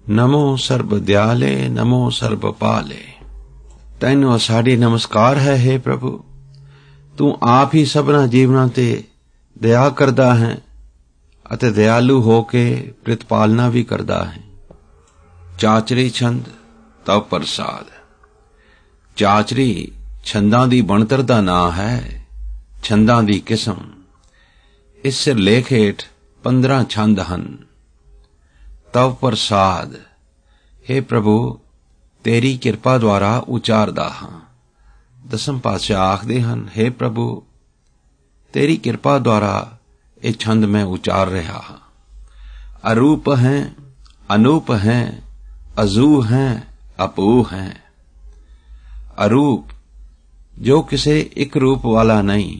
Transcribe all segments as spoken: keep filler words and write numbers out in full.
ਨਮੋ ਸਰਬ ਦਿਆਲੇ, ਨਮੋ ਸਰਬ ਪਾਲੇ। ਤੈਨੂੰ ਸਾਡੀ ਨਮਸਕਾਰ ਹੈ हे ਪ੍ਰਭੂ। ਤੂੰ ਆਪ ਹੀ ਸਭਨਾ ਜੀਵਨਾਂ ਤੇ ਦਇਆ ਕਰਦਾ ਹੈ ਅਤੇ ਦਿਆਲੂ ਹੋ ਕੇ ਪ੍ਰਤਪਾਲਨਾ ਵੀ ਕਰਦਾ ਹੈ। ਚਾਚਰੀ ਛੰਦ ਤਵ ਪ੍ਰਸਾਦ। ਚਾਚਰੀ ਛੰਦਾਂ ਦੀ ਬਣਤਰ ਦਾ ਨਾਂ ਹੈ, ਛੰਦਾਂ ਦੀ ਕਿਸਮ। ਇਸ ਸਿਰਲੇਖ ਹੇਠ ਪੰਦਰਾਂ ਛੰਦ ਹਨ। ਤਵ ਪ੍ਰਸਾਦ, हे ਪ੍ਰਭੂ ਤੇਰੀ ਕਿਰਪਾ ਦੁਆਰਾ ਉਚਾਰਦਾ ਹਾਂ। ਦਸਮ ਪਾਤਸ਼ਾਹ ਆਖਦੇ ਹਨ, हे ਪ੍ਰਭੂ ਤੇਰੀ ਕਿਰਪਾ ਦੁਆਰਾ ਇਹ ਛੰਦ ਮੈਂ ਉਚਾਰ ਰਿਹਾ ਹਾਂ। ਅਰੂਪ ਹੈ, ਅਨੂਪ ਹੈ, ਅਜ਼ੂ ਹੈ, ਅਪੂ ਹੈ। ਅਰੂਪ ਜੋ ਕਿਸੇ ਇੱਕ ਰੂਪ ਵਾਲਾ ਨਹੀਂ,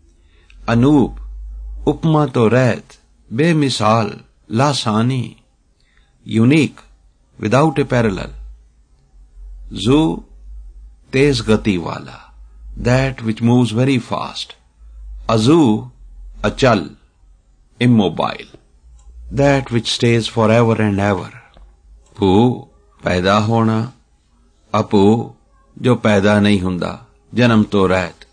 ਅਨੂਪ ਉਪਮਾ ਤੋਂ ਰਹਿਤ, ਬੇਮਿਸਾਲ, ਲਾਸਾਨੀ, यूनिक विदाउट ए पैरेलल। जू तेज गति वाला, that which moves very fast. अजू अचल, immobile, that which stage for ever and ever. भू पैदा होना, अपू जो पैदा नहीं हुंदा, जन्म तो रहत।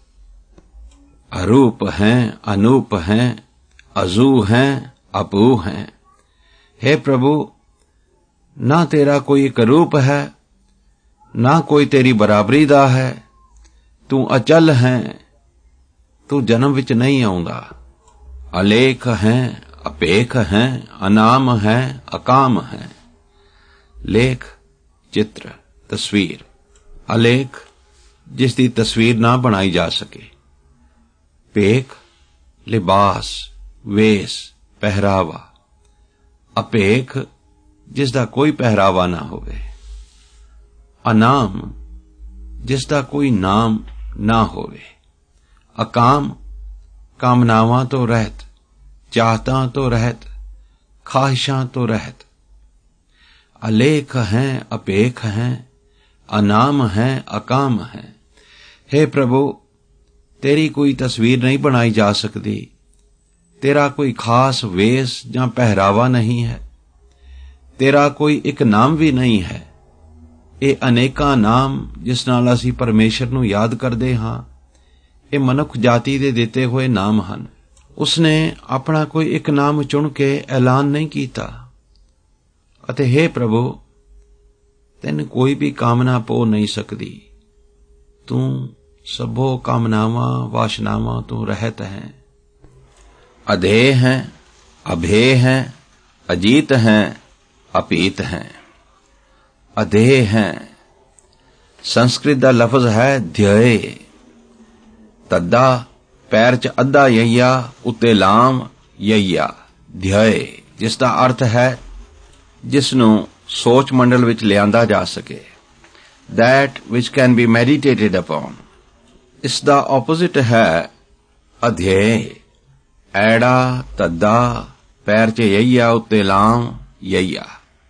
अरूप हैं, अनूप हैं, अजू हैं, अपू हैं। हे प्रभु ना तेरा कोई एक रूप है, ना कोई तेरी बराबरी दा है। तू अचल है, तू जन्म विच नहीं आउंदा। अलेख है, अपेख है, अनाम है, अकाम है। लेख चित्र, तस्वीर। अलेख जिसदी तस्वीर ना बनाई जा सके। पेख लिबास, वेश, पहरावा। अपेख जिसदा कोई पहरावा ना होवे। अनाम जिसदा कोई नाम ना होवे। अकाम कामनावां तो रहत, चाहतां तो रहत, ख्वाहिशां तो रहत। अलेख हैं, अपेख हैं, अनाम हैं, अकाम हैं। हे प्रभु तेरी कोई तस्वीर नहीं बनाई जा सकती, तेरा कोई खास वेश जां पहरावा नहीं है, तेरा कोई एक नाम भी नहीं है। ਇਹ ਅਨੇਕਾਂ ਨਾਮ ਜਿਸ ਨਾਲ ਅਸੀਂ ਪਰਮੇਸ਼ਰ ਨੂੰ ਯਾਦ ਕਰਦੇ ਹਾਂ, ਇਹ ਮਨੁੱਖ ਜਾਤੀ ਦੇ ਦਿੱਤੇ ਹੋਏ ਨਾਮ ਹਨ। ਉਸਨੇ ਆਪਣਾ ਕੋਈ ਇੱਕ ਨਾਮ ਚੁਣ ਕੇ ਐਲਾਨ ਨਹੀਂ ਕੀਤਾ। ਅਤੇ हे ਪ੍ਰਭੂ ਤੈਨੂੰ ਕੋਈ ਵੀ ਕਾਮਨਾ ਪੋ ਨਹੀਂ ਸਕਦੀ। ਤੂੰ ਸਭੋ ਕਾਮਨਾਵਾਂ ਵਾਸ਼ਨਾਵਾਂ ਤੋਂ ਰਹਿਤ ਹੈ। ਅਧੇ ਹੈ, ਅਭੇ ਹੈ, ਅਜੀਤ ਹੈ, अपीत हैं। अधेय हैं, संस्कृत दा लफ्ज है ध्यय। तद्दा पैर च अद्धा यैया, उत्ते लाम यैया। ध्यय जिसदा अर्थ है जिसनू सोच मंडल विच लियांदा जा सके। That which can be meditated upon. इसदा ऑपोजिट है अध्यय। ऐड़ा तद्दा पैर च यैया, उत्ते लाम यैया।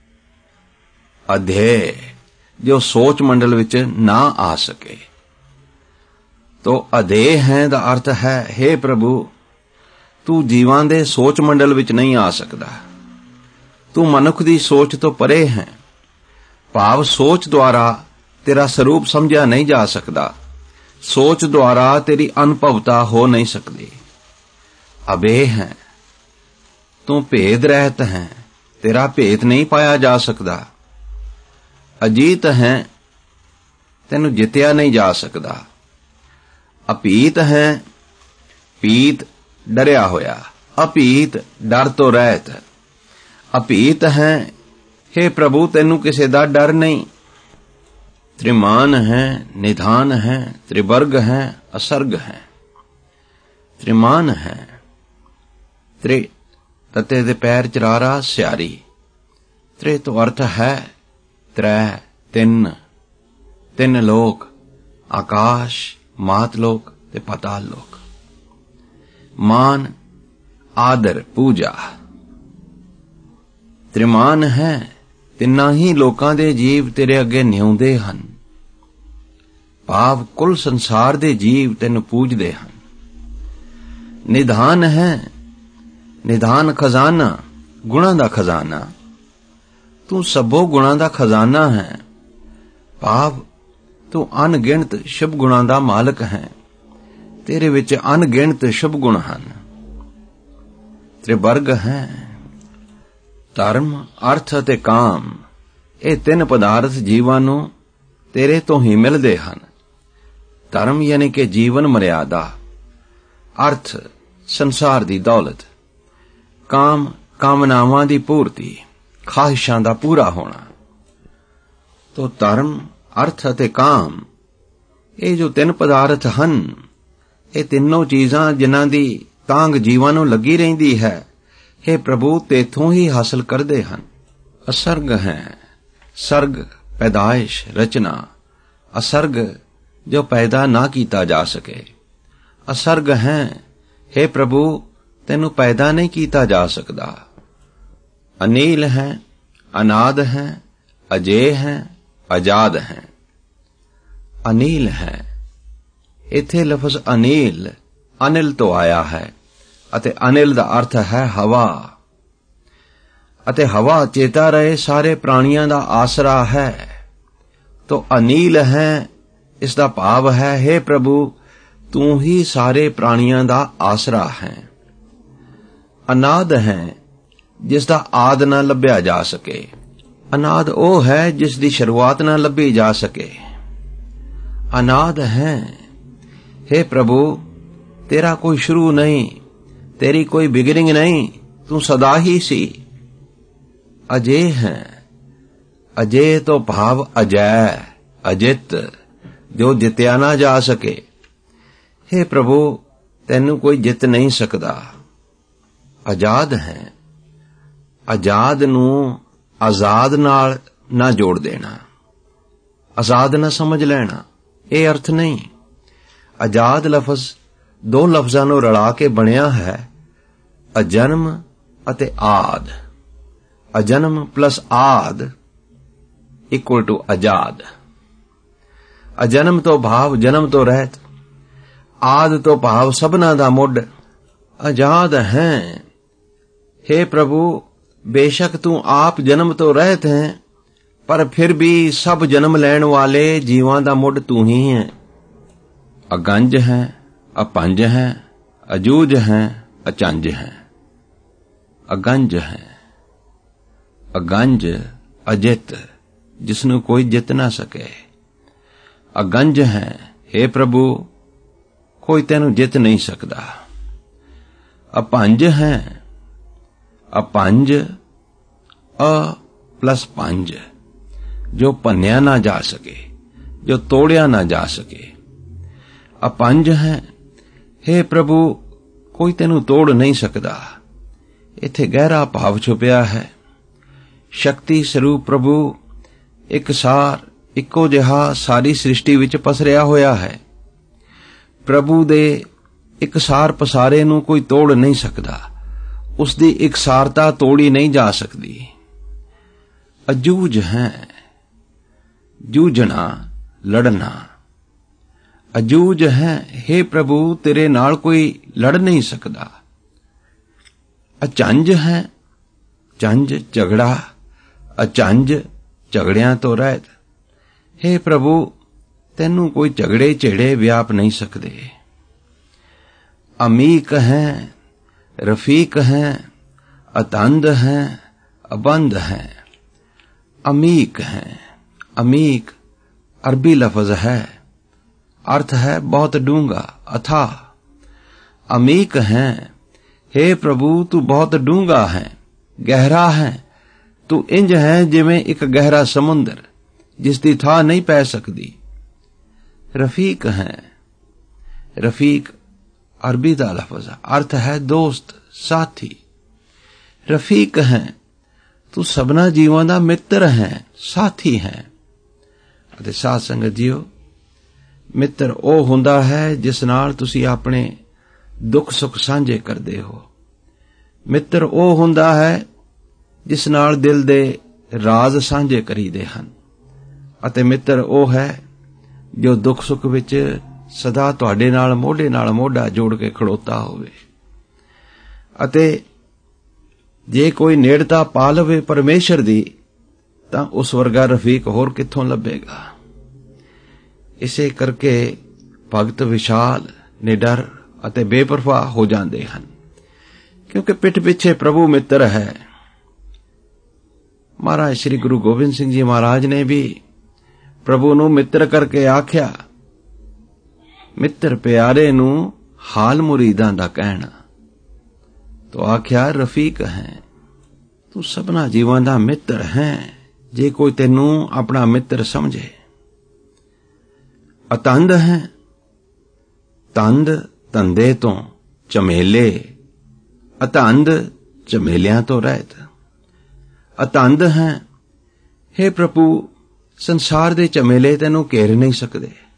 अध्यय जो सोच मंडल विच ना आ सके। तो अधेय है दा अर्थ है, हे प्रभु तू जीवां दे सोच मंडल विच नहीं आ सकदा। तू मनुख दी सोच तो परे है। भाव सोच द्वारा तेरा स्वरूप समझा नहीं जा सकदा। सोच द्वारा तेरी अनुभवता हो नहीं सकती। अभेय है, तू भेद रहत है, तेरा भेद नहीं पाया जा सकता। अजीत है, तेनू जितया नहीं जा सकता। अपीत है, पीत डरिया होया। अपीत डर तो रहत। अपीत है, हे प्रभु तेनू किसे दा डर नहीं। त्रिमान है, निधान है, त्रिवर्ग है, असर्ग है। त्रिमान है, त्रि तते दे पैर चरारा स्यारी। त्रे तो अर्थ है त्रै, तिन, तिन लोक, आकाश, मातलोक ते पाताल लोक। मान, आदर, पूजा। त्रिमान है, तिन्ना ही लोकां दे जीव तेरे अगे न्याउंदे हन। भाव कुल संसार दे जीव तेन पूजदे हन। निधान है, निधान खजाना, गुणा दा खजाना। तू सबो गुणां दा खजाना है। भाव तू अनगिणत शुभ गुणां दा मालक है। तेरे विच अनगिणत शुभ गुण हन। त्रिवर्ग है धर्म, अर्थ अते काम। ਇਹ ਤਿੰਨ ਪਦਾਰਥ ਜੀਵਾਂ ਨੂੰ ਤੇਰੇ ਤੋਂ ਹੀ ਮਿਲਦੇ ਹਨ। ਧਰਮ ਯਾਨੀ ਕਿ ਜੀਵਨ ਮਰਿਆਦਾ, ਅਰਥ ਸੰਸਾਰ ਦੀ ਦੌਲਤ, ਕਾਮ ਕਾਮਨਾਵਾਂ ਦੀ ਪੂਰਤੀ, ਖਾਹਿਸ਼ਾਂ ਦਾ ਪੂਰਾ ਹੋਣਾ। ਤੋ ਧਰਮ, ਅਰਥ ਅਤੇ ਕਾਮ, ਇਹ ਜੋ ਤਿੰਨ ਪਦਾਰਥ ਹਨ, ਇਹ ਤਿੰਨੋਂ ਚੀਜ਼ਾਂ ਜਿਨ੍ਹਾਂ ਦੀ ਤਾਂਘ ਜੀਵਾਂ ਨੂੰ ਲੱਗੀ ਰਹਿੰਦੀ ਹੈ, हे ਪ੍ਰਭੂ ਤੇਥੋਂ ਹੀ ਹਾਸਲ ਕਰਦੇ ਹਨ। ਅਸਰਗ ਹੈ ਸਰਗ, ਪੈਦਾਇਸ਼, ਰਚਨਾ। ਅਸਰਗ ਜੋ ਪੈਦਾ ਨਾ ਕੀਤਾ ਜਾ ਸਕੇ। ਅਸਰਗ ਹੈ हे ਪ੍ਰਭੂ ਤੈਨੂੰ ਪੈਦਾ ਨਹੀਂ ਕੀਤਾ ਜਾ ਸਕਦਾ। ਅਨੀਲ ਹੈ, ਅਨਾਦ ਹੈ, ਅਜੇ ਹੈ, ਆਜ਼ਾਦ ਹੈ। ਅਨੀਲ ਹੈ, ਇੱਥੇ ਲਫ਼ਜ਼ ਅਨੀਲ ਅਨਿਲ ਤੋਂ ਆਇਆ ਹੈ ਅਤੇ ਅਨਿਲ ਦਾ ਅਰਥ ਹੈ ਹਵਾ। ਅਤੇ ਹਵਾ ਚੇਤਾ ਰਹੇ ਸਾਰੇ ਪ੍ਰਾਣੀਆਂ ਦਾ ਆਸਰਾ ਹੈ। ਤੋ ਅਨੀਲ ਹੈ, ਇਸ ਦਾ ਭਾਵ ਹੈ हे ਪ੍ਰਭੂ ਤੂੰ ਹੀ ਸਾਰੇ ਪ੍ਰਾਣੀਆਂ ਦਾ ਆਸਰਾ ਹੈ। ਅਨਾਦ ਹੈ ਜਿਸ ਦਾ ਆਦ ਨਾ ਲੱਭਿਆ ਜਾ ਸਕੇ। ਅਨਾਦ ਉਹ ਹੈ ਜਿਸ ਦੀ ਸ਼ੁਰੂਆਤ ਨਾ ਲੱਭੀ ਜਾ ਸਕੇ। ਅਨਾਦ ਹੈ हे ਪ੍ਰਭੂ ਤੇਰਾ ਕੋਈ ਸ਼ੁਰੂ ਨਹੀਂ, ਤੇਰੀ ਕੋਈ ਬਿਗਨਿੰਗ ਨਹੀਂ, ਤੂੰ ਸਦਾ ਹੀ ਸੀ। ਅਜੇ ਹੈ, ਅਜੇ ਤੋਂ ਭਾਵ ਅਜੈ, ਅਜਿਤ, ਜੋ ਜਿੱਤਿਆ ਨਾ ਜਾ ਸਕੇ। हे ਪ੍ਰਭੂ ਤੈਨੂੰ ਕੋਈ ਜਿੱਤ ਨਹੀਂ ਸਕਦਾ। ਆਜ਼ਾਦ ਹੈ, ਆਜ਼ਾਦ ਨੂੰ ਆਜ਼ਾਦ ਨਾਲ ਨਾ ਜੋੜ ਦੇਣਾ, ਆਜ਼ਾਦ ਨਾ ਸਮਝ ਲੈਣਾ, ਇਹ ਅਰਥ ਨਹੀਂ। ਆਜ਼ਾਦ ਲਫ਼ਜ਼ ਦੋ ਲਫ਼ਜ਼ਾਂ ਨੂੰ ਰਲਾ ਕੇ ਬਣਿਆ ਹੈ, ਅਜਨਮ ਅਤੇ ਆਦ। ਅਜਨਮ ਪਲਸ ਆਦ ਇਕੁਅਲ ਟੂ ਆਜ਼ਾਦ। ਅਜਨਮ ਤੋਂ ਭਾਵ ਜਨਮ ਤੋਂ ਰਹਿਤ, ਆਦ ਤੋਂ ਭਾਵ ਸਭਨਾ ਦਾ ਮੁੱਢ। ਆਜ਼ਾਦ ਹੈ हे ਪ੍ਰਭੂ ਬੇਸ਼ੱਕ ਤੂੰ ਆਪ ਜਨਮ ਤੋਂ ਰਹਿਤ ਹੈ, ਪਰ ਫਿਰ ਵੀ ਸਭ ਜਨਮ ਲੈਣ ਵਾਲੇ ਜੀਵਾਂ ਦਾ ਮੁੱਢ ਤੂੰ ਹੀ ਹੈ। ਅਗੰਜ ਹੈ, ਅਪੰਜ ਹੈ, ਅਜੂਜ ਹੈ, ਅਚੰਜ ਹੈ। ਅਗੰਜ ਹੈ, ਅਗੰਜ ਅਜਿਤ, ਜਿਸਨੂੰ ਕੋਈ ਜਿੱਤ ਨਾ ਸਕੇ। ਅਗੰਜ ਹੈ हे ਪ੍ਰਭੂ ਕੋਈ ਤੈਨੂੰ ਜਿੱਤ ਨਹੀਂ ਸਕਦਾ। ਅਪੰਜ ਹੈ, ਅਪੰਜ ਅ ਪਲਸ ਪੰਜ, ਜੋ ਭੰਨਿਆ ਨਾ ਜਾ ਸਕੇ, ਜੋ ਤੋੜਿਆ ਨਾ ਜਾ ਸਕੇ। ਅਪੰਜ ਹੈ हे ਪ੍ਰਭੂ ਕੋਈ ਤੈਨੂੰ ਤੋੜ ਨਹੀਂ ਸਕਦਾ। ਇੱਥੇ ਗਹਿਰਾ ਭਾਵ ਛੁਪਿਆ ਹੈ। ਸ਼ਕਤੀ ਸਰੂਪ ਪ੍ਰਭੂ ਇਕਸਾਰ, ਇੱਕੋ ਜਿਹਾ ਸਾਰੀ ਸ੍ਰਿਸ਼ਟੀ ਵਿੱਚ ਪਸਰਿਆ ਹੋਇਆ ਹੈ। ਪ੍ਰਭੂ ਦੇ ਇਕਸਾਰ ਪਸਾਰੇ ਨੂੰ ਕੋਈ ਤੋੜ ਨਹੀਂ ਸਕਦਾ, ਉਸ ਦੀ ਇਕਸਾਰਤਾ ਤੋੜੀ ਨਹੀਂ ਜਾ ਸਕਦੀ। ਅਜੂਜ ਹੈ, ਜੂਝਣਾ, ਲੜਨਾ। ਅਜੂਜ ਹੈ हे ਪ੍ਰਭੂ ਤੇਰੇ ਨਾਲ ਕੋਈ ਲੜ ਨਹੀਂ ਸਕਦਾ। ਅਚੰਜ ਹੈ, ਚੰਜ ਝਗੜਾ, ਅਚੰਜ ਝਗੜਿਆਂ ਤੋਂ ਰਹਿਤ। हे ਪ੍ਰਭੂ ਤੈਨੂੰ ਕੋਈ ਝਗੜੇ ਝੇੜੇ ਵਿਆਪ ਨਹੀਂ ਸਕਦੇ। ਅਮੀਕ ਹੈ, ਰਫੀਕ ਹੈ, ਅਤੰਦ ਹੈ, ਅਬੰਦ ਹੈ। ਅਮੀਕ ਹੈ, ਅਮੀਕ ਅਰਬੀ ਲਫ਼ਜ਼ ਹੈ, अर्थ है बहुत डूंगा, अथाह। अमीक है हे प्रभु तू बहुत डूंगा है, गहरा है। तू इंज है जिवें एक गहरा समुंदर जिसदी थाह नहीं पै सकदी। रफीक है, रफीक अरबी दा लफज, अर्थ है दोस्त, साथी। रफीक है तू सबना जीवां दा मित्र है, साथी है। अते साथ संगत जीओ मित्र ਉਹ ਹੁੰਦਾ ਹੈ ਜਿਸ ਨਾਲ ਤੁਸੀਂ ਆਪਣੇ ਦੁੱਖ ਸੁੱਖ ਸਾਂਝੇ ਕਰਦੇ ਹੋ। ਮਿੱਤਰ ਉਹ ਹੁੰਦਾ ਹੈ ਜਿਸ ਨਾਲ ਦਿਲ ਦੇ ਰਾਜ਼ ਸਾਂਝੇ ਕਰੀਦੇ ਹਨ। ਅਤੇ ਮਿੱਤਰ ਉਹ ਹੈ ਜੋ ਦੁੱਖ ਸੁੱਖ ਵਿੱਚ ਸਦਾ ਤੁਹਾਡੇ ਨਾਲ ਮੋਢੇ ਨਾਲ ਮੋਢਾ ਜੋੜ ਕੇ ਖੜੋਤਾ ਹੋਵੇ। ਅਤੇ ਜੇ ਕੋਈ ਨੇੜਤਾ ਪਾ ਲਵੇ ਪਰਮੇਸ਼ਰ ਦੀ, ਤਾਂ ਉਸ ਵਰਗਾ ਰਫੀਕ ਹੋਰ ਕਿੱਥੋਂ ਲੱਭੇਗਾ। ਇਸੇ ਕਰਕੇ ਭਗਤ ਵਿਸ਼ਾਲ, ਨਿਡਰ ਅਤੇ ਬੇਪਰਵਾਹ ਹੋ ਜਾਂਦੇ ਹਨ, ਕਿਉਂਕਿ ਪਿੱਠ ਪਿੱਛੇ ਪ੍ਰਭੂ ਮਿੱਤਰ ਹੈ। ਮਹਾਰਾਜ ਸ੍ਰੀ ਗੁਰੂ ਗੋਬਿੰਦ ਸਿੰਘ ਜੀ ਮਹਾਰਾਜ ਨੇ ਵੀ ਪ੍ਰਭੂ ਨੂੰ ਮਿੱਤਰ ਕਰਕੇ ਆਖਿਆ, ਮਿੱਤਰ ਪਿਆਰੇ ਨੂੰ ਹਾਲ ਮੁਰੀਦਾਂ ਦਾ ਕਹਿਣਾ, ਤੋ ਆਖਿਆ ਰਫੀਕ ਹੈ, ਤੂੰ ਸਭਨਾ ਜੀਵਾਂ ਦਾ ਮਿੱਤਰ ਹੈ ਜੇ ਕੋਈ ਤੈਨੂੰ ਆਪਣਾ ਮਿੱਤਰ ਸਮਝੇ। ਅਤੰਦ ਹੈ, ਤੰਦ ਧੰਦੇ ਤੋਂ ਝਮੇਲੇ, ਅਤੰਦ ਝਮੇਲਿਆਂ ਤੋਂ ਰਹਿਤ। ਅਤੰਦ ਹੈ, ਹੇ ਪ੍ਰਭੂ ਸੰਸਾਰ ਦੇ ਝਮੇਲੇ ਤੈਨੂੰ ਘੇਰ ਨਹੀਂ ਸਕਦੇ।